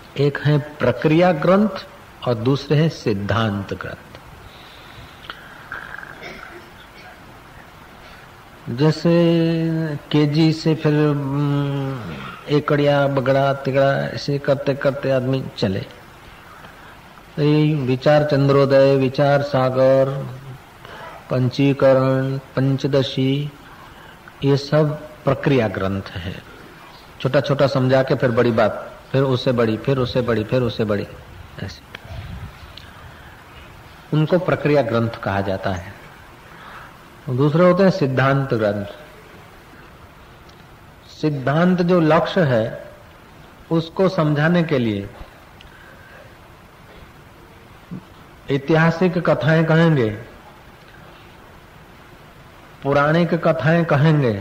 एक है प्रक्रिया ग्रंथ और दूसरे हैं सिद्धांत ग्रंथ। जैसे केजी से फिर एकड़िया बगड़ा तिगड़ा ऐसे करते करते आदमी चले, विचार चंद्रोदय, विचार सागर, पंचीकरण, पंचदशी, ये सब प्रक्रिया ग्रंथ है। छोटा छोटा समझा के फिर बड़ी बात, फिर उससे बड़ी, फिर उससे बड़ी, फिर उससे बड़ी, ऐसे उनको प्रक्रिया ग्रंथ कहा जाता है। दूसरे होते हैं सिद्धांत ग्रंथ। सिद्धांत जो लक्ष्य है उसको समझाने के लिए ऐतिहासिक कथाएं कहेंगे, पौराणिक कथाएं कहेंगे,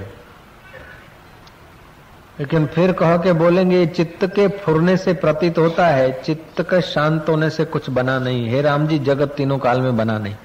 लेकिन फिर कह के बोलेंगे चित्त के फुरने से प्रतीत होता है, चित्त के शांत होने से कुछ बना नहीं। हे राम जी, जगत तीनों काल में बना नहीं।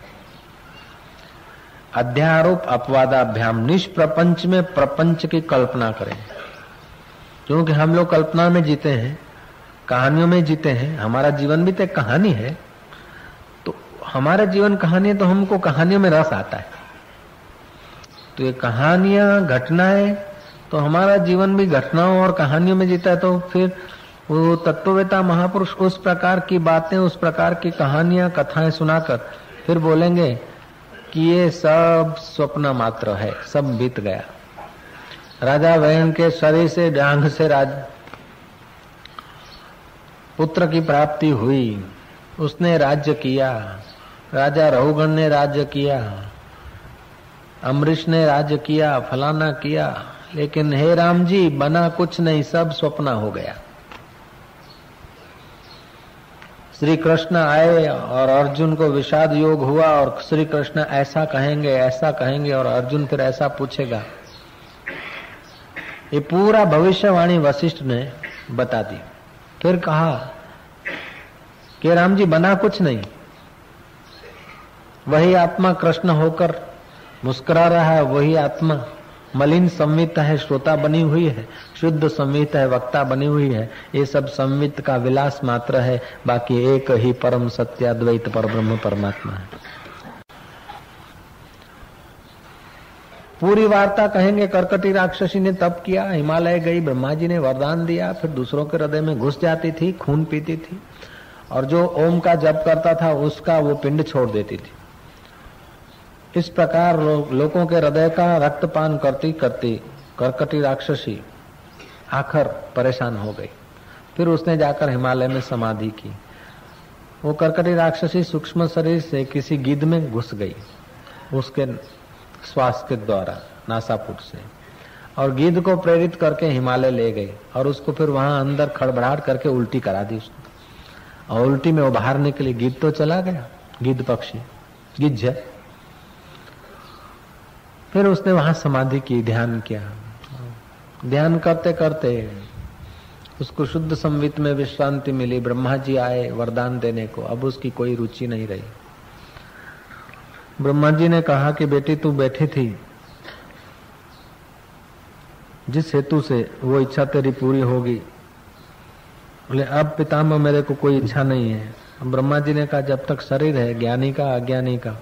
अध्यारोप अपवादाभ्याम, निष्प्रपंच में प्रपंच की कल्पना करें, क्योंकि हम लोग कल्पना में जीते हैं, कहानियों में जीते हैं। हमारा जीवन भी तो एक कहानी है, तो हमारा जीवन कहानी है, तो हमको कहानियों में रस आता है। तो ये कहानियां, घटनाएं, तो हमारा जीवन भी घटनाओं और कहानियों में जीता है। तो फिर वो तत्ववेता महापुरुष उस प्रकार की बातें, उस प्रकार की कहानियां, कथाएं सुनाकर फिर बोलेंगे कि ये सब स्वप्न मात्र है, सब बीत गया। राजा वयन के शरीर से डांग से पुत्र की प्राप्ति हुई, उसने राज्य किया, राजा रघुगण ने राज्य किया, अम्बरीश ने राज्य किया, फलाना किया, लेकिन हे राम जी बना कुछ नहीं, सब स्वप्न हो गया। श्री कृष्ण आए और अर्जुन को विषाद योग हुआ और श्री कृष्ण ऐसा कहेंगे, ऐसा कहेंगे, और अर्जुन फिर ऐसा पूछेगा। ये पूरा भविष्यवाणी वशिष्ठ ने बता दी। फिर कहा कि राम जी बना कुछ नहीं, वही आत्मा कृष्ण होकर मुस्कुरा रहा है, वही आत्मा मलिन संवित है, श्रोता बनी हुई है, शुद्ध संवित है, वक्ता बनी हुई है। ये सब संवित का विलास मात्र है, बाकी एक ही परम सत्य अद्वैत परब्रह्म परमात्मा है। पूरी वार्ता कहेंगे। कर्कटी राक्षसी ने तप किया, हिमालय गई, ब्रह्मा जी ने वरदान दिया, फिर दूसरों के हृदय में घुस जाती थी, खून पीती थी, और जो ओम का जप करता था उसका वो पिंड छोड़ देती थी। इस प्रकार लोगों के हृदय का रक्तपान करती करती कर्कटी राक्षसी आखिर परेशान हो गई। फिर उसने जाकर हिमालय में समाधि की। वो कर्कटी राक्षसी सूक्ष्म शरीर से किसी गिद्ध में घुस गई, उसके श्वास के द्वारा नासापुट से, और गिद्ध को प्रेरित करके हिमालय ले गई, और उसको फिर वहां अंदर खड़बड़ाहट करके उल्टी करा दी उसने। और उल्टी में उभारने के लिए गिद्ध तो चला गया, गिद्ध पक्षी, गिद्ध। फिर उसने वहां समाधि की, ध्यान किया। ध्यान करते करते उसको शुद्ध संवित में विश्रांति मिली। ब्रह्मा जी आए वरदान देने को, अब उसकी कोई रुचि नहीं रही। ब्रह्मा जी ने कहा कि बेटी तू बैठी थी, जिस हेतु से वो इच्छा तेरी पूरी होगी। बोले अब पितामह मेरे को कोई इच्छा नहीं है। ब्रह्मा जी ने कहा जब तक शरीर है, ज्ञानी का अज्ञानी का,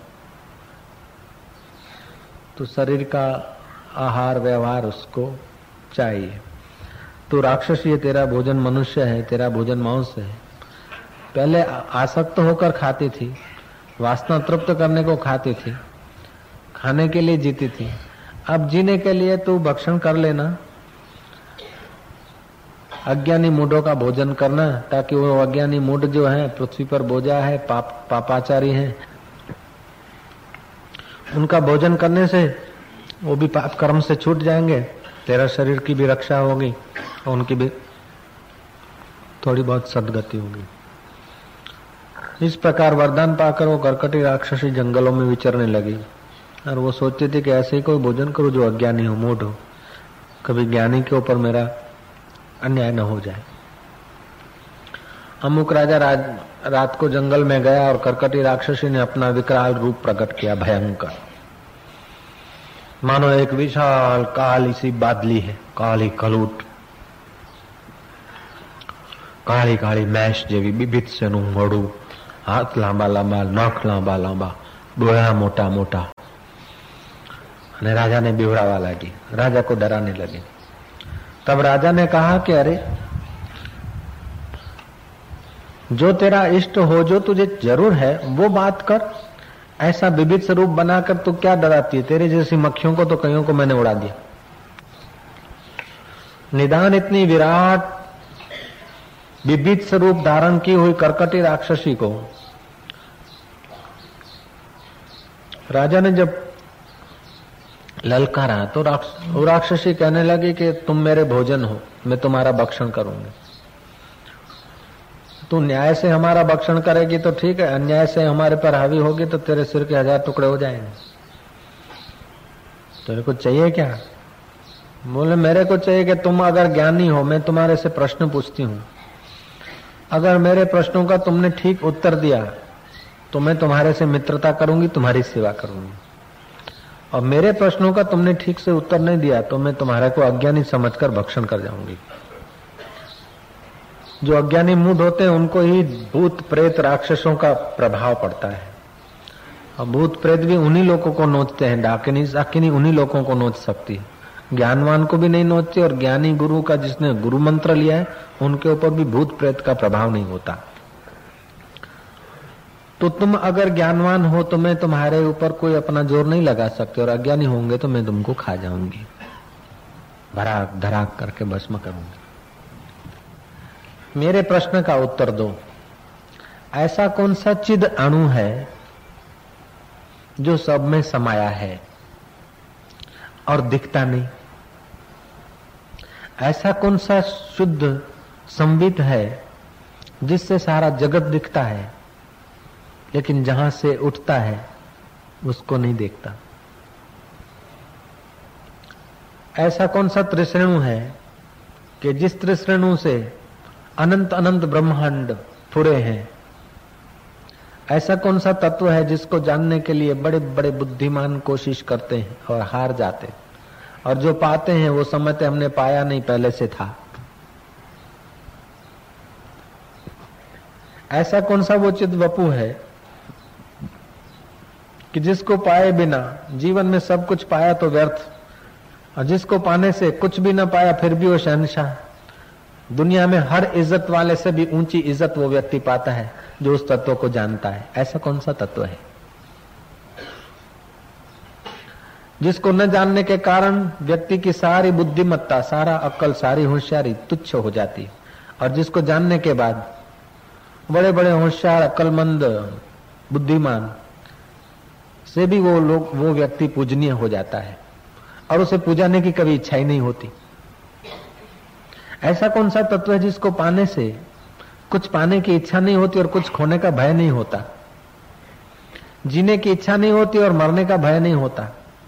तो शरीर का आहार व्यवहार उसको चाहिए। तो राक्षस ये तेरा भोजन मनुष्य है, तेरा भोजन मांस है। पहले आसक्त होकर खाती थी, वासना तृप्त करने को खाती थी, खाने के लिए जीती थी। अब जीने के लिए तू भक्षण कर लेना, अज्ञानी मूढ़ों का भोजन करना, ताकि वो अज्ञानी मूढ़ जो है पृथ्वी पर बोझा है, पापाचारी है, उनका भोजन करने से वो भी पाप कर्म से छूट जाएंगे, तेरा शरीर की भी रक्षा होगी और उनकी भी थोड़ी बहुत सद्गति होगी। इस प्रकार वरदान पाकर वो कर्कटी राक्षसी जंगलों में विचरने लगी, और वो सोचती थी कि ऐसे ही कोई भोजन करूं जो अज्ञानी हो, मूढ़ हो, कभी ज्ञानी के ऊपर मेरा अन्याय न हो जाए। अमुक राजा रात को जंगल में गया और कर्कटी राक्षसी ने अपना विकराल रूप प्रकट किया, भयंकर, मानो एक विशाल काली सी बादली है, काली कलूट। કાળી કાળી મેશ જેવી બીભત્સનું મોઢું, हाथ लांबा लांबा, नख लांबा लांबा, डोळा मोटा मोटा। राजा ने बिवड़ावा लगी, राजा को डराने लगे। तब राजा ने कहा कि अरे जो तेरा इष्ट हो, जो तुझे जरूर है वो बात कर, ऐसा विविध स्वरूप बनाकर तू क्या डराती है? तेरे जैसी मक्खियों को तो कईयों को मैंने उड़ा दिया, निदान इतनी विराट विविध स्वरूप धारण की हुई कर्कटी राक्षसी को राजा ने जब ललकारा तो राक्षसी कहने लगी कि तुम मेरे भोजन हो, मैं तुम्हारा भक्षण करूंगी। तू न्याय से हमारा भक्षण करेगी तो ठीक है, अन्याय से हमारे पर हावी होगी तो तेरे सिर के 1000 टुकड़े हो जाएंगे। तेरे को चाहिए क्या? बोले मेरे को चाहिए कि तुम अगर ज्ञानी हो, मैं तुम्हारे से प्रश्न पूछती हूँ, अगर मेरे प्रश्नों का तुमने ठीक उत्तर दिया तो मैं तुम्हारे से मित्रता करूंगी, तुम्हारी सेवा करूंगी, और मेरे प्रश्नों का तुमने ठीक से उत्तर नहीं दिया तो मैं तुम्हारे को अज्ञानी समझकर भक्षण कर जाऊंगी। जो अज्ञानी मूढ़ होते हैं उनको ही भूत प्रेत राक्षसों का प्रभाव पड़ता है, और भूत प्रेत भी उन्हीं लोगों को नोचते हैं, डाकिनी साकिनी उन्हीं लोगों को नोच सकती है, ज्ञानवान को भी नहीं नोचती, और ज्ञानी गुरु का जिसने गुरु मंत्र लिया है उनके ऊपर भी भूत प्रेत का प्रभाव नहीं होता। तो तुम अगर ज्ञानवान हो तो मैं तुम्हारे ऊपर कोई अपना जोर नहीं लगा सकते, और अज्ञानी होंगे तो मैं तुमको खा जाऊंगी, भराक धराक करके भस्म करूंगी। मेरे प्रश्न का उत्तर दो, ऐसा कौन सा चिद अणु है जो सब में समाया है और दिखता नहीं? ऐसा कौन सा शुद्ध संवित है जिससे सारा जगत दिखता है लेकिन जहां से उठता है उसको नहीं देखता? ऐसा कौन सा त्रिश्रेणु है कि जिस त्रिश्रेणु से अनंत अनंत ब्रह्मांड फुरे हैं? ऐसा कौन सा तत्व है जिसको जानने के लिए बड़े बड़े बुद्धिमान कोशिश करते हैं और हार जाते, और जो पाते हैं वो समझते हमने पाया नहीं, पहले से था? ऐसा कौन सा वो चिद वपु है कि जिसको पाए बिना जीवन में सब कुछ पाया तो व्यर्थ, और जिसको पाने से कुछ भी न पाया फिर भी वो शहंशाह, दुनिया में हर इज्जत वाले से भी ऊंची इज्जत वो व्यक्ति पाता है जो उस तत्व को जानता है? ऐसा कौन सा तत्व है जिसको न जानने के कारण व्यक्ति की सारी बुद्धिमत्ता, सारा अक्ल, सारी होशियारी तुच्छ हो जाती, और जिसको जानने के बाद बड़े बड़े होशियार, अक्लमंद, बुद्धिमान से भी वो व्यक्ति पूजनीय हो जाता है, और उसे पूजाने की कभी इच्छा ही नहीं होती? ऐसा कौन सा तत्व है जिसको पाने से कुछ पाने की इच्छा नहीं होती और कुछ खोने का भय नहीं होता, जीने की इच्छा नहीं होती और मरने का भय नहीं होता?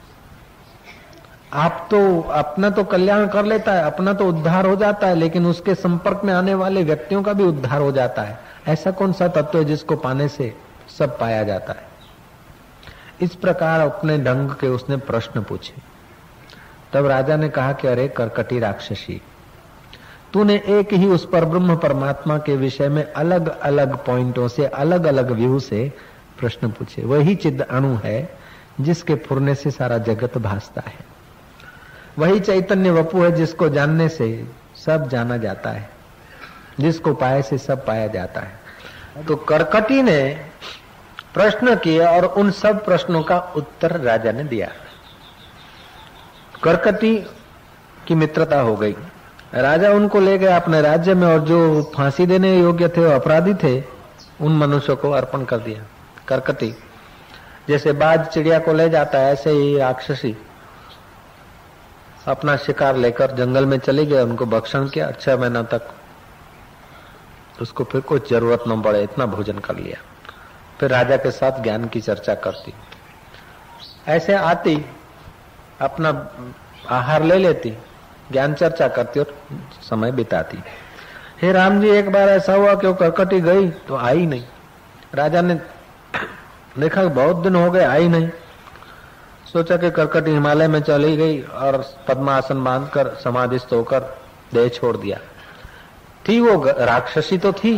आप तो अपना तो कल्याण कर लेता है, अपना तो उद्धार हो जाता है, लेकिन उसके संपर्क में आने वाले व्यक्तियों का भी उद्धार हो जाता है। ऐसा कौन सा तत्व है जिसको पाने से सब पाया जाता है? इस प्रकार अपने ढंग के उसने प्रश्न पूछे। तब राजा ने कहा कि अरे कर्कटी राक्षसी, तूने एक ही उस पर ब्रह्म परमात्मा के विषय में अलग अलग पॉइंटों से, अलग अलग व्यू से प्रश्न पूछे। वही चिद अणु है जिसके फुरने से सारा जगत भासता है, वही चैतन्य वपु है जिसको जानने से सब जाना जाता है, जिसको पाए से सब पाया जाता है। तो कर्कटी ने प्रश्न किए और उन सब प्रश्नों का उत्तर राजा ने दिया। कर्कटी की मित्रता हो गई, राजा उनको ले गया अपने राज्य में, और जो फांसी देने योग्य थे, अपराधी थे, उन मनुष्यों को अर्पण कर दिया। कर्कटी जैसे बाज चिड़िया को ले जाता है, ऐसे ही राक्षसी अपना शिकार लेकर जंगल में चले गए, उनको भक्षण किया 6 महीना तक, उसको फिर कुछ जरूरत न पड़े इतना भोजन कर लिया। फिर राजा के साथ ज्ञान की चर्चा करती, ऐसे आती, अपना आहार ले लेती, ज्ञान चर्चा करती और समय बिताती। हे राम जी, एक बार ऐसा हुआ कि वो कर्कटी गई तो आई नहीं। राजा ने देखा बहुत दिन हो गए आई नहीं, सोचा कि कर्कटी हिमालय में चली गई और पद्मासन बांधकर समाधिस्थ होकर देह छोड़ दिया। थी वो राक्षसी तो थी,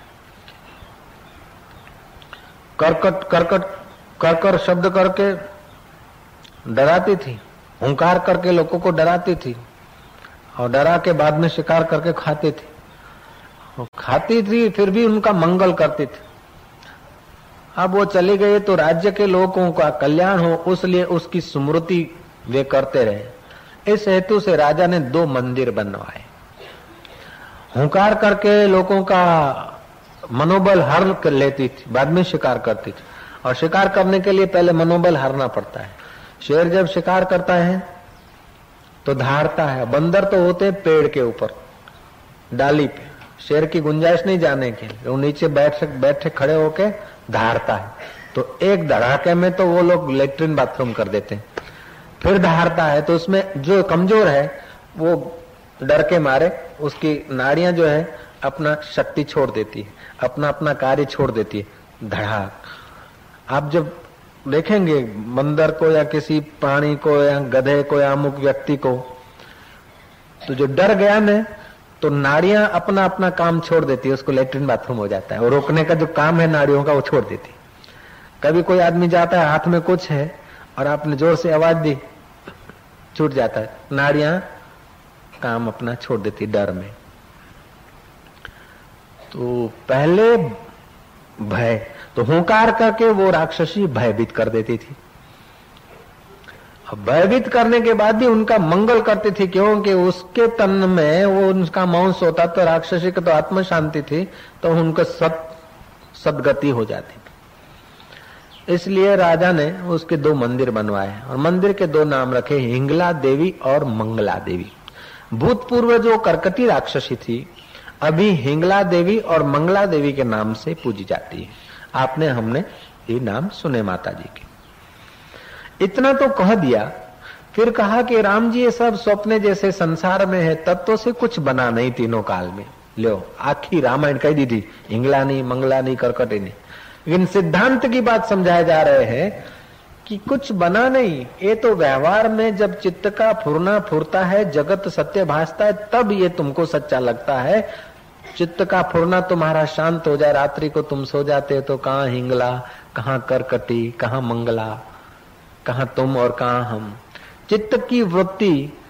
करकट करकट कर शब्द करके डराती थी, हुंकार करके लोगों को डराती थी और डरा के बाद में शिकार करके खाती थी। खाती थी फिर भी उनका मंगल करती थी। अब वो चली गई तो राज्य के लोगों का कल्याण हो, उसलिए उसकी स्मृति वे करते रहे। इस हेतु से राजा ने 2 मंदिर बनवाए। हुंकार करके लोगों का मनोबल हर कर लेती थी, बाद में शिकार करती थी। और शिकार करने के लिए पहले मनोबल हारना पड़ता है। शेर जब शिकार करता है तो धारता है, बंदर तो होते पेड़ के ऊपर डाली पे, शेर की गुंजाइश नहीं जाने के लिए, वो नीचे बैठे खड़े होके धारता है। तो एक धड़ाके में तो वो लोग लेट्रिन बाथरूम कर देते हैं। फिर धारता है तो उसमें जो कमजोर है वो डर के मारे उसकी नाड़ियां जो है अपना शक्ति छोड़ देती है, अपना अपना कार्य छोड़ देती है। धड़ाक। आप जब देखेंगे बंदर को या किसी प्राणी को या गधे को या अमुक व्यक्ति को, तो जो डर गया न तो नाड़ियां अपना अपना काम छोड़ देती है, उसको लेट्रिन बाथरूम हो जाता है। और रोकने का जो काम है नाड़ियों का वो छोड़ देती है। कभी कोई आदमी जाता है हाथ में कुछ है और आपने जोर से आवाज दी, छूट जाता है, नाड़ियां काम अपना छोड़ देती डर में। तो पहले भय, तो हुंकार करके वो राक्षसी भयभीत कर देती थी। अब भयभीत करने के बाद भी उनका मंगल करती थी, क्योंकि उसके तन में वो उनका मांस होता तो राक्षसी को तो आत्म शांति थी, तो उनको सदगति हो जाती थी। इसलिए राजा ने उसके 2 मंदिर बनवाए और मंदिर के 2 नाम रखे, हिंगला देवी और मंगला देवी। भूतपूर्व जो करकटी राक्षसी थी अभी हिंगला देवी और मंगला देवी के नाम से पूजी जाती है। आपने हमने ये नाम सुने माता जी के। इतना तो कह दिया, फिर कहा कि राम जी ये सब स्वप्ने जैसे संसार में है, तत्व से कुछ बना नहीं तीनों काल में। लो आखी रामायण कह दी थी, हिंगला नहीं मंगला नहीं करकटी नहीं। लेकिन सिद्धांत की बात समझाए जा रहे हैं कि कुछ बना नहीं, ये तो व्यवहार में जब चित्त का फुरना फुरता है, जगत सत्य भासता है, तब ये तुमको सच्चा लगता है। चित्त का फुरना तुम्हारा शांत हो जाए, रात्रि को तुम सो जाते हो तो कहाँ हिंगला, कहाँ करकटी, कहाँ मंगला, कहाँ तुम और कहाँ हम। चित्त की वृत्ति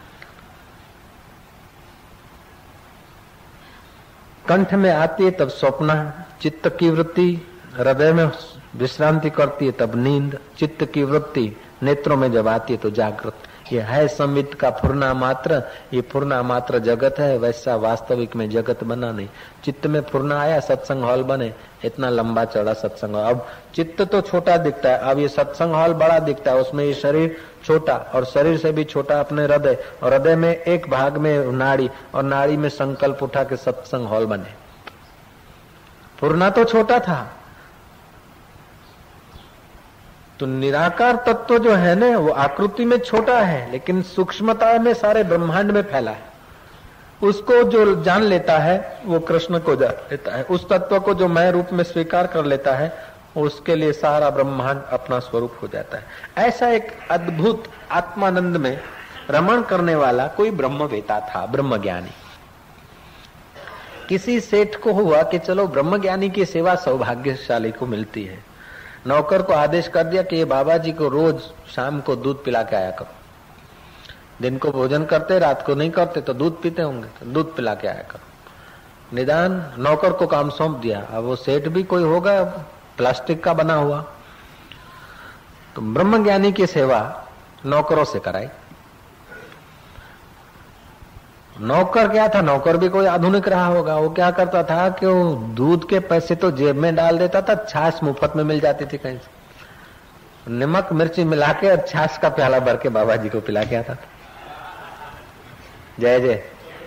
कंठ में आती है तब स्वप्न, चित्त की वृत्ति हृदय में विश्रांति करती है तब नींद, चित्त की वृत्ति नेत्रों में जब आती है तो जागृत। ये है संवित का फुरना मात्र, ये फुरना मात्र जगत है, वैसा वास्तविक में जगत बना नहीं। चित्त में फुरना आया, सत्संग हॉल बने, इतना लंबा चौड़ा सत्संग। अब चित्त तो छोटा दिखता है, अब ये सत्संग हॉल बड़ा दिखता है, उसमें ये शरीर छोटा और शरीर से भी छोटा अपने हृदय, और हृदय में एक भाग में नाड़ी और नाड़ी में संकल्प उठा के सत्संग हॉल बने। फुरना तो छोटा था, तो निराकार तत्व जो है ना वो आकृति में छोटा है, लेकिन सूक्ष्मता में सारे ब्रह्मांड में फैला है। उसको जो जान लेता है वो कृष्ण को जान लेता है। उस तत्व को जो मैं रूप में स्वीकार कर लेता है उसके लिए सारा ब्रह्मांड अपना स्वरूप हो जाता है। ऐसा एक अद्भुत आत्मानंद में रमण करने वाला कोई ब्रह्मवेता था, ब्रह्मज्ञानी। किसी सेठ को हुआ कि चलो ब्रह्मज्ञानी की सेवा सौभाग्यशाली को मिलती है। नौकर को आदेश कर दिया कि ये बाबा जी को रोज शाम को दूध पिला के आया करो। दिन को भोजन करते, रात को नहीं करते तो दूध पीते होंगे, तो दूध पिला के आया करो। निदान नौकर को काम सौंप दिया। अब वो सेठ भी कोई होगा प्लास्टिक का बना हुआ, तो ब्रह्मज्ञानी की सेवा नौकरों से कराई। नौकर क्या था, नौकर भी कोई आधुनिक रहा होगा। वो क्या करता था कि वो दूध के पैसे तो जेब में डाल देता था, छाछ मुफ्त में मिल जाती थी कहीं से, नमक मिर्ची मिला के और छाछ का प्याला भर के बाबा जी को पिला के आता था। जय जय।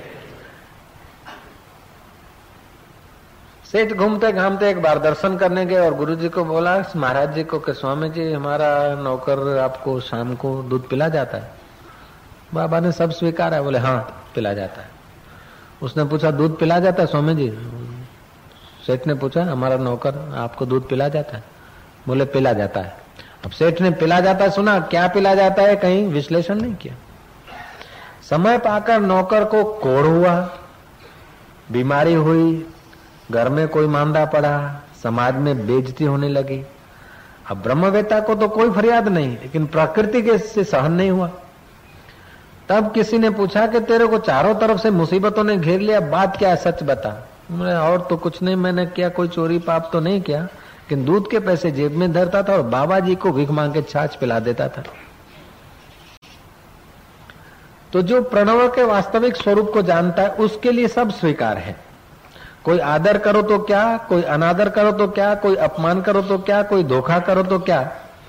सेठ घूमते घामते एक बार दर्शन करने गए और गुरु जी को बोला महाराज जी को कि स्वामी जी हमारा नौकर आपको शाम को दूध पिला जाता है। बाबा ने सब स्वीकारा है, बोले हाँ पिला जाता है। उसने पूछा दूध पिला जाता है स्वामी जी? सेठ ने पूछा हमारा नौकर आपको दूध पिला जाता है? बोले पिला जाता है। अब सेठ ने पिला जाता है सुना, क्या पिला जाता है कहीं विश्लेषण नहीं किया। समय पाकर नौकर को कोढ़ हुआ, बीमारी हुई, घर में कोई मांदा पड़ा, समाज में बेइज्जती होने लगी। अब ब्रह्मवेत्ता को तो कोई फरियाद नहीं, लेकिन प्रकृति के से सहन नहीं हुआ। तब किसी ने पूछा कि तेरे को चारों तरफ से मुसीबतों ने घेर लिया, बात क्या है, सच बता। और तो कुछ नहीं मैंने किया, कोई चोरी पाप तो नहीं किया, लेकिन दूध के पैसे जेब में धरता था और बाबा जी को भीख मांग के छाछ पिला देता था। तो जो प्रणव के वास्तविक स्वरूप को जानता है उसके लिए सब स्वीकार है। कोई आदर करो तो क्या, कोई अनादर करो तो क्या, कोई अपमान करो तो क्या, कोई धोखा करो तो क्या।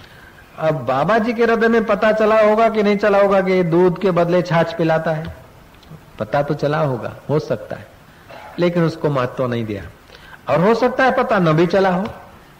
अब बाबा जी के हृदय में पता चला होगा कि नहीं चला होगा कि दूध के बदले छाछ पिलाता है? पता तो चला होगा, हो सकता है, लेकिन उसको महत्व नहीं दिया। और हो सकता है पता न भी चला हो।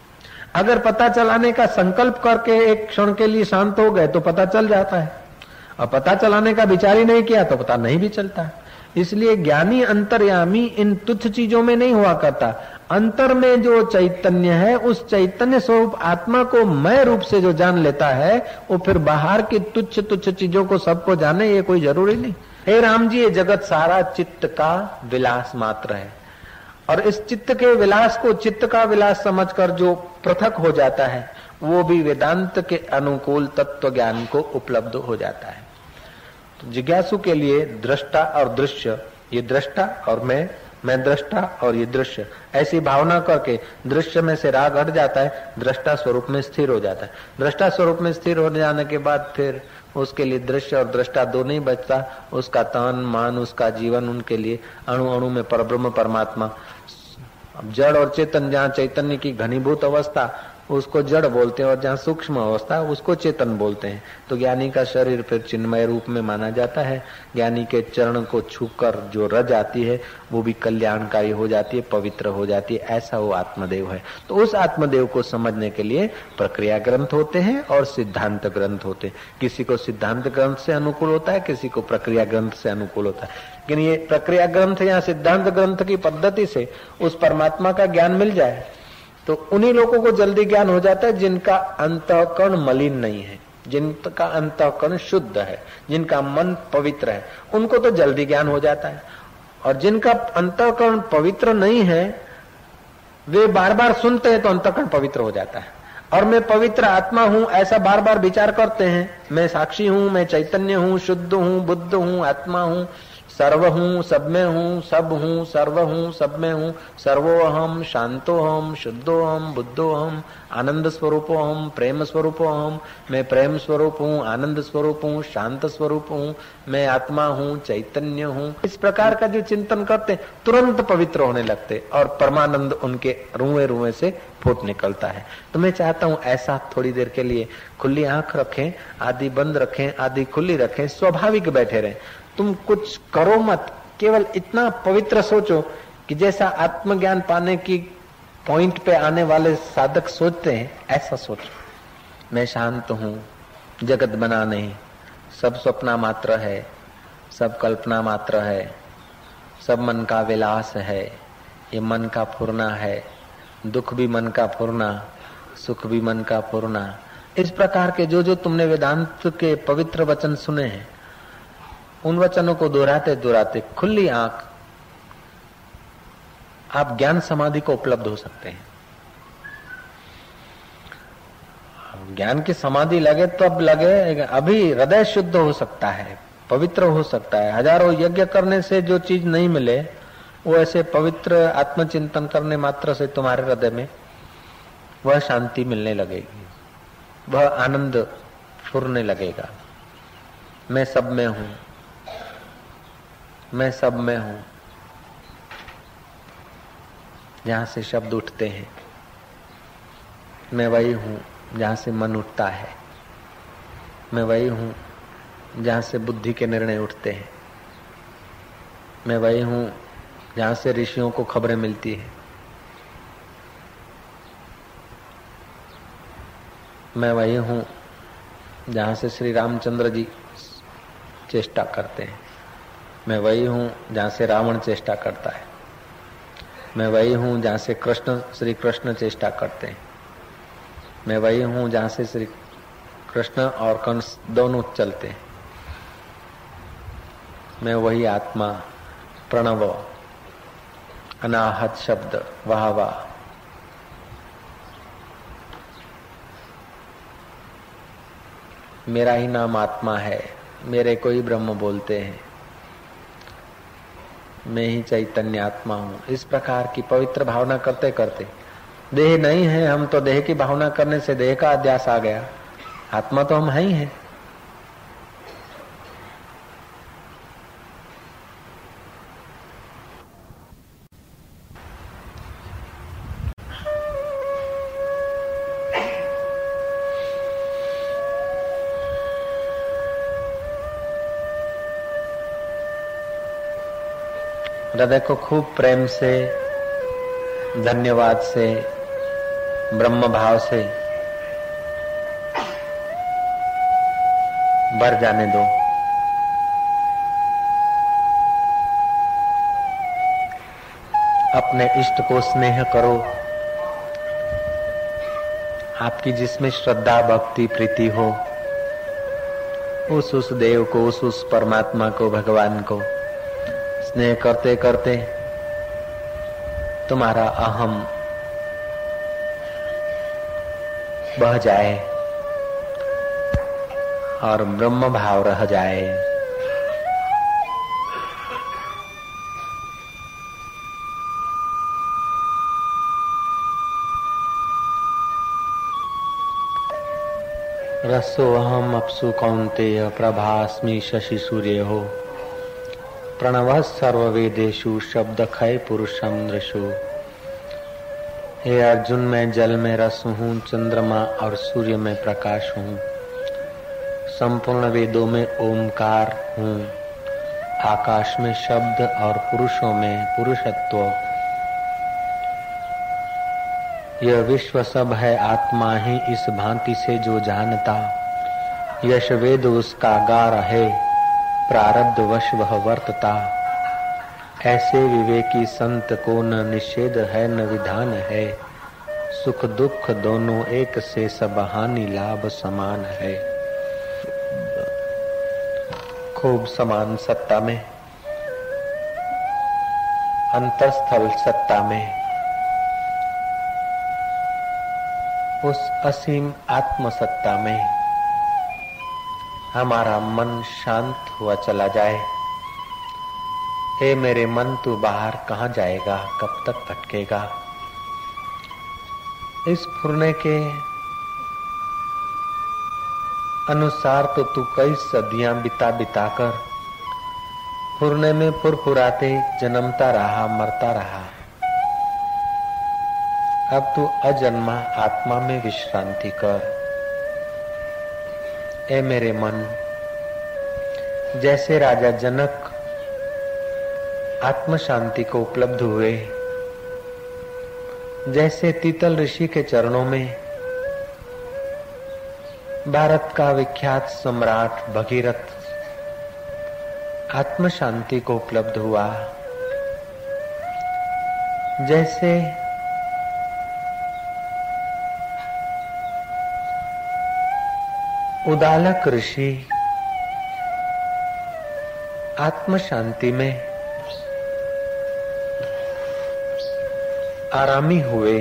अगर पता चलाने का संकल्प करके एक क्षण के लिए शांत हो गए तो पता चल जाता है, और पता चलाने का विचार ही नहीं किया तो पता नहीं भी चलता है। इसलिए ज्ञानी अंतर्यामी इन तुच्छ चीजों में नहीं हुआ करता। अंतर में जो चैतन्य है, उस चैतन्य स्वरूप आत्मा को मैं रूप से जो जान लेता है, वो फिर बाहर की तुच्छ तुच्छ चीजों को सबको जाने ये कोई जरूरी नहीं। हे राम जी, ये जगत सारा चित्त का विलास मात्र है, और इस चित्त के विलास को चित्त का विलास समझकर जो पृथक हो जाता है, वो भी वेदांत के अनुकूल तत्व ज्ञान को उपलब्ध हो जाता है। तो जिज्ञासु के लिए दृष्टा और दृश्य, ये दृष्टा और मैं दृष्टा और ये दृश्य, ऐसी भावना करके दृश्य में से राग हट जाता है, दृष्टा स्वरूप में स्थिर हो जाता है। दृष्टा स्वरूप में स्थिर हो जाने के बाद फिर उसके लिए दृश्य और दृष्टा दो नहीं बचता, उसका तन मन, उसका जीवन, उनके लिए अणु अणु में परब्रह्म परमात्मा। अब जड़ और चेतन, जहाँ चैतन्य की घनीभूत अवस्था उसको जड़ बोलते हैं, और जहाँ सूक्ष्म अवस्था उसको चेतन बोलते हैं। तो ज्ञानी का शरीर फिर चिन्मय रूप में माना जाता है। ज्ञानी के चरण को छूकर जो रज आती है वो भी कल्याणकारी हो जाती है, पवित्र हो जाती है, ऐसा वो आत्मदेव है। तो उस आत्मदेव को समझने के लिए प्रक्रिया ग्रंथ होते हैं और सिद्धांत ग्रंथ होते हैं। किसी को सिद्धांत ग्रंथ से अनुकूल होता है, किसी को प्रक्रिया ग्रंथ से अनुकूल होता है। लेकिन ये प्रक्रिया ग्रंथ या सिद्धांत ग्रंथ की पद्धति से उस परमात्मा का ज्ञान मिल जाए तो उन्हीं लोगों को जल्दी ज्ञान हो जाता है जिनका अंतःकरण मलिन नहीं है, जिनका अंतःकरण शुद्ध है, जिनका मन पवित्र है, उनको तो जल्दी ज्ञान हो जाता है। और जिनका अंतःकरण पवित्र नहीं है, वे बार बार सुनते हैं तो अंतःकरण पवित्र हो जाता है। और मैं पवित्र आत्मा हूं ऐसा बार बार विचार करते हैं, मैं साक्षी हूं, मैं चैतन्य हूं, शुद्ध हूं, बुद्ध हूं, आत्मा हूं, सर्व हूं, सब में हूं, सब हूं, सर्व हूं, सब में हूं, सर्वोहम, शांतोहम, शुद्धोहम, बुद्धोहम, आनंद स्वरूपोहम, प्रेम स्वरूपोहम, मैं प्रेम स्वरूप हूं, आनंद स्वरूप हूं, शांत स्वरूप हूं, मैं आत्मा हूं, चैतन्य हूं। इस प्रकार का जो चिंतन करते तुरंत पवित्र होने लगते और परमानंद उनके रुए रुए से फूट निकलता है। तो मैं चाहता हूं ऐसा थोड़ी देर के लिए खुली आंख रखें, आधी बंद रखें, आधी खुली रखें, स्वाभाविक बैठे रहें। तुम कुछ करो मत, केवल इतना पवित्र सोचो कि जैसा आत्मज्ञान पाने की पॉइंट पे आने वाले साधक सोचते हैं, ऐसा सोचो। मैं शांत हूं, जगत बना नहीं, सब स्वप्न मात्र है, सब कल्पना मात्र है, सब मन का विलास है, ये मन का फुरना है, दुख भी मन का फुरना, सुख भी मन का फुरना। इस प्रकार के जो जो तुमने वेदांत के पवित्र वचन सुने हैं, उन वचनों को दोहराते दोहराते खुली आंख आप ज्ञान समाधि को उपलब्ध हो सकते हैं। ज्ञान की समाधि लगे तो अब लगे, अभी हृदय शुद्ध हो सकता है, पवित्र हो सकता है। हजारों यज्ञ करने से जो चीज नहीं मिले, वो ऐसे पवित्र आत्मचिंतन करने मात्र से तुम्हारे हृदय में वह शांति मिलने लगेगी, वह आनंद फुरने लगेगा। मैं सब में हूं, मैं सब में हूं, जहां से शब्द उठते हैं, मैं वही हूं जहां से मन उठता है, मैं वही हूं जहां से बुद्धि के निर्णय उठते हैं, मैं वही हूं जहां से ऋषियों को खबरें मिलती है, मैं वही हूं जहां से श्री रामचंद्र जी चेष्टा करते हैं, मैं वही हूं जहां से रावण चेष्टा करता है, मैं वही हूं जहां से श्री कृष्ण चेष्टा करते हैं, मैं वही हूं जहां से श्री कृष्ण और कंस दोनों चलते हैं, मैं वही आत्मा प्रणव अनाहत शब्द, वाह वाह। मेरा ही नाम आत्मा है, मेरे को ही ब्रह्म बोलते हैं, मैं ही चैतन्य आत्मा हूँ। इस प्रकार की पवित्र भावना करते करते, देह नहीं है, हम तो देह की भावना करने से देह का अध्यास आ गया, आत्मा तो हम है ही हैं। हृदय को खूब प्रेम से, धन्यवाद से, ब्रह्म भाव से भर जाने दो। अपने इष्ट को स्नेह करो। आपकी जिसमें श्रद्धा, भक्ति, प्रीति हो, उस देव को, उस परमात्मा को, भगवान को स्नेह करते करते तुम्हारा अहम बह जाए और ब्रह्म भाव रह जाए। रसो अहम अप्सु कौन्तेय प्रभास्मि शशि सूर्य हो प्रणव सर्ववेदेषु शब्द खय पुरुषम दृशु। हे अर्जुन, मैं जल में रस हूँ, चंद्रमा और सूर्य में प्रकाश हूँ, संपूर्ण वेदों में ओमकार हूँ, आकाश में शब्द और पुरुषों में पुरुषत्व। यह विश्व सब है आत्मा ही इस भांति से जो जानता, यश वेद उसका गार है, प्रारब्ध वश वह वर्तता। ऐसे विवेकी संत को न निषेध है न विधान है, सुख दुख दोनों एक से सब हानि लाभ समान है। खूब समान सत्ता में, अंतरस्थल सत्ता में, उस असीम आत्म सत्ता में हमारा मन शांत हुआ चला जाए। हे मेरे मन, तू बाहर कहाँ जाएगा, कब तक भटकेगा? इस फुरने के अनुसार तो तू कई सदियां बिता बिता कर फुरने में फुरफुराते जन्मता रहा, मरता रहा। अब तू अजन्मा आत्मा में विश्रांति कर। ए मेरे मन, जैसे राजा जनक आत्म शांति को उपलब्ध हुए, जैसे तीतल ऋषि के चरणों में भारत का विख्यात सम्राट भगीरथ आत्म शांति को उपलब्ध हुआ, जैसे उदालक ऋषि आत्म शांति में आरामी हुए,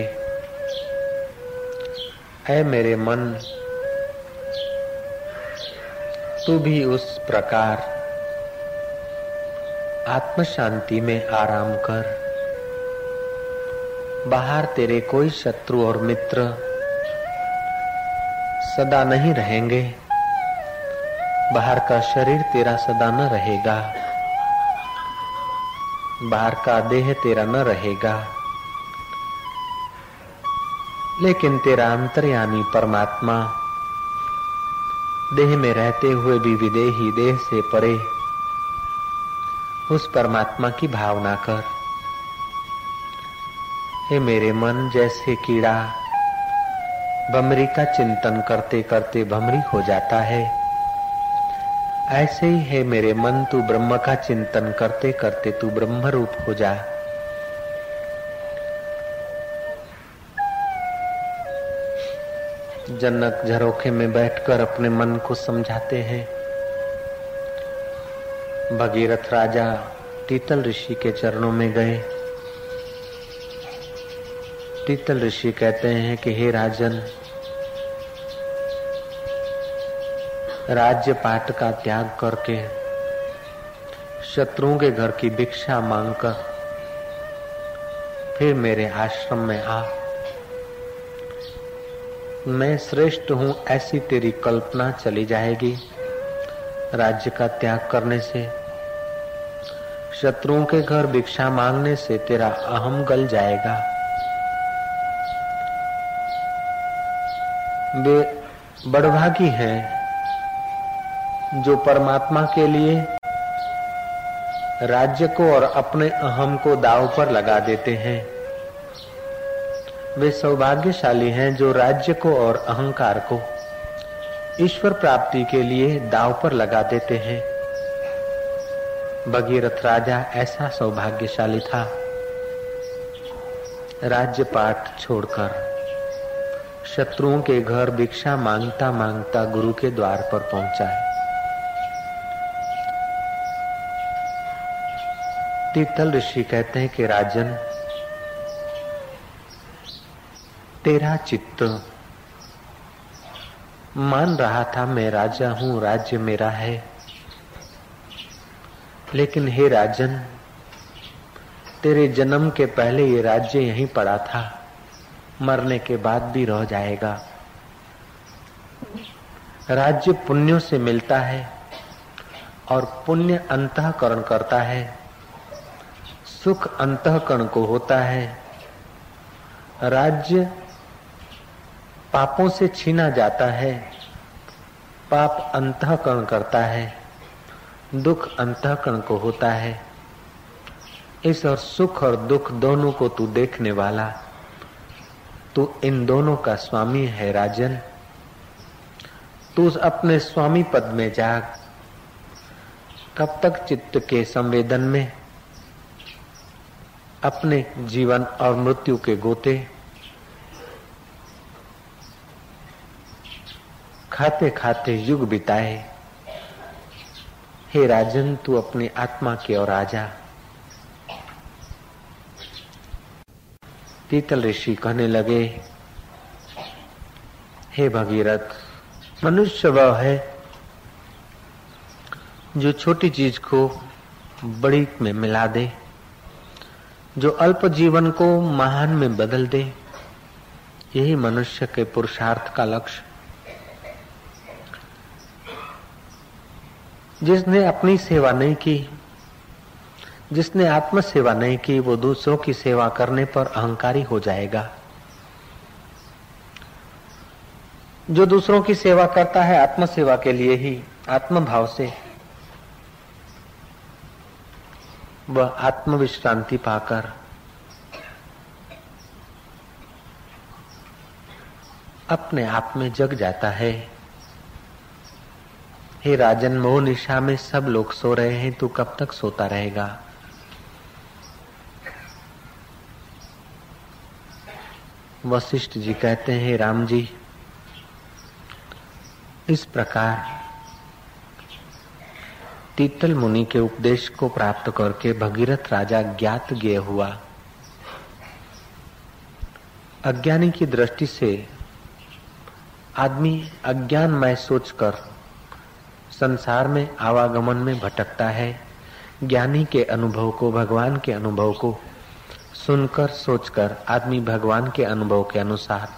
ऐ मेरे मन, तू भी उस प्रकार आत्म शांति में आराम कर। बाहर तेरे कोई शत्रु और मित्र सदा नहीं रहेंगे, बाहर का शरीर तेरा सदा न रहेगा, बाहर का देह तेरा न रहेगा, लेकिन तेरा अंतर्यामी परमात्मा देह में रहते हुए भी विदेही, देह से परे, उस परमात्मा की भावना कर। हे मेरे मन, जैसे कीड़ा भमरी का चिंतन करते करते भमरी हो जाता है, ऐसे ही है मेरे मन, तू ब्रह्म का चिंतन करते करते तू ब्रह्म रूप हो जा। जनक झरोखे में बैठकर अपने मन को समझाते हैं। भगीरथ राजा तीतल ऋषि के चरणों में गए, तीतल ऋषि कहते हैं कि हे राजन, राज्य पाट का त्याग करके शत्रुओं के घर की भिक्षा मांगकर फिर मेरे आश्रम में आ। मैं श्रेष्ठ हूं ऐसी तेरी कल्पना चली जाएगी। राज्य का त्याग करने से, शत्रुओं के घर भिक्षा मांगने से तेरा अहम गल जाएगा। वे बड़भागी हैं जो परमात्मा के लिए राज्य को और अपने अहम को दांव पर लगा देते हैं। वे सौभाग्यशाली हैं जो राज्य को और अहंकार को ईश्वर प्राप्ति के लिए दांव पर लगा देते हैं। भगीरथ राजा ऐसा सौभाग्यशाली था, राज्य पाठ छोड़कर शत्रुओं के घर भिक्षा मांगता मांगता गुरु के द्वार पर पहुंचा है। तीतल ऋषि कहते हैं कि राजन, तेरा चित्त मान रहा था मैं राजा हूं, राज्य मेरा है। लेकिन हे राजन, तेरे जन्म के पहले ये राज्य यहीं पड़ा था, मरने के बाद भी रह जाएगा। राज्य पुण्यों से मिलता है और पुण्य अंतःकरण करता है, सुख अंतःकरण को होता है। राज्य पापों से छीना जाता है, पाप अंतःकरण करता है, दुख अंतःकरण को होता है। इस और सुख और दुख दोनों को तू देखने वाला, तू इन दोनों का स्वामी है राजन। तू अपने स्वामी पद में जाग। कब तक चित्त के संवेदन में अपने जीवन और मृत्यु के गोते खाते खाते युग बिताए। हे राजन, तू अपनी आत्मा की ओर आजा। तीतल ऋषि कहने लगे, हे भगीरथ, मनुष्य वह है जो छोटी चीज को बड़ी में मिला दे, जो अल्प जीवन को महान में बदल दे। यही मनुष्य के पुरुषार्थ का लक्ष्य। जिसने अपनी सेवा नहीं की, जिसने आत्म सेवा नहीं की, वो दूसरों की सेवा करने पर अहंकारी हो जाएगा। जो दूसरों की सेवा करता है आत्म सेवा के लिए ही, आत्म भाव से, वह आत्म विश्रांति पाकर अपने आप में जग जाता है। हे राजन, मोह निशा में सब लोग सो रहे हैं, तू कब तक सोता रहेगा? वशिष्ठ जी कहते हैं, राम जी, इस प्रकार तीतल मुनि के उपदेश को प्राप्त करके भगीरथ राजा ज्ञात ज्ञेय हुआ। अज्ञानी की दृष्टि से आदमी अज्ञानमय सोचकर संसार में आवागमन में भटकता है। ज्ञानी के अनुभव को, भगवान के अनुभव को सुनकर सोचकर आदमी भगवान के अनुभव के अनुसार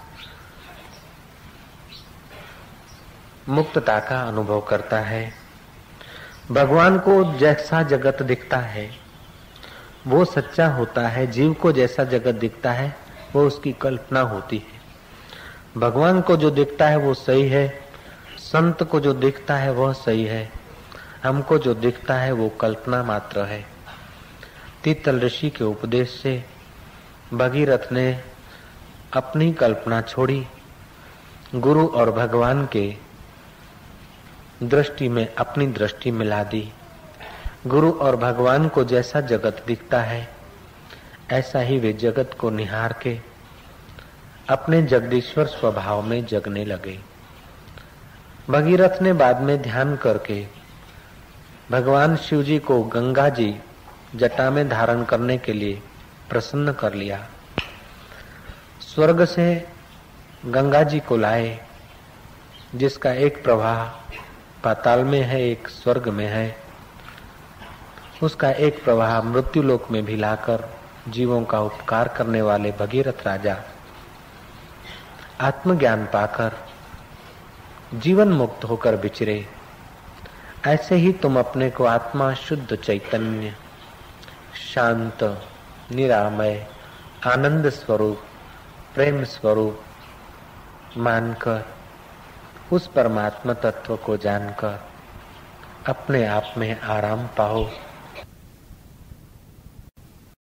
मुक्तता का अनुभव करता है। भगवान को जैसा जगत दिखता है वो सच्चा होता है। जीव को जैसा जगत दिखता है वो उसकी कल्पना होती है। भगवान को जो दिखता है वो सही है, संत को जो दिखता है वह सही है, हमको जो दिखता है वो कल्पना मात्र है। तीतल ऋषि के उपदेश से भगीरथ ने अपनी कल्पना छोड़ी, गुरु और भगवान के दृष्टि में अपनी दृष्टि मिला दी। गुरु और भगवान को जैसा जगत दिखता है ऐसा ही वे जगत को निहार के अपने जगदीश्वर स्वभाव में जगने लगे। भगीरथ ने बाद में ध्यान करके भगवान शिव जी को गंगा जी जटा में धारण करने के लिए प्रसन्न कर लिया। स्वर्ग से गंगा जी को लाए, जिसका एक प्रवाह पाताल में है, एक स्वर्ग में है। उसका एक प्रवाह मृत्युलोक में भी लाकर जीवों का उपकार करने वाले भगीरथ राजा आत्मज्ञान पाकर जीवन मुक्त होकर विचरे। ऐसे ही तुम अपने को आत्मा शुद्ध चैतन्य, शांत, निरामय, आनंद स्वरूप, प्रेम स्वरूप मानकर उस परमात्मा तत्व को जानकर अपने आप में आराम पाओ।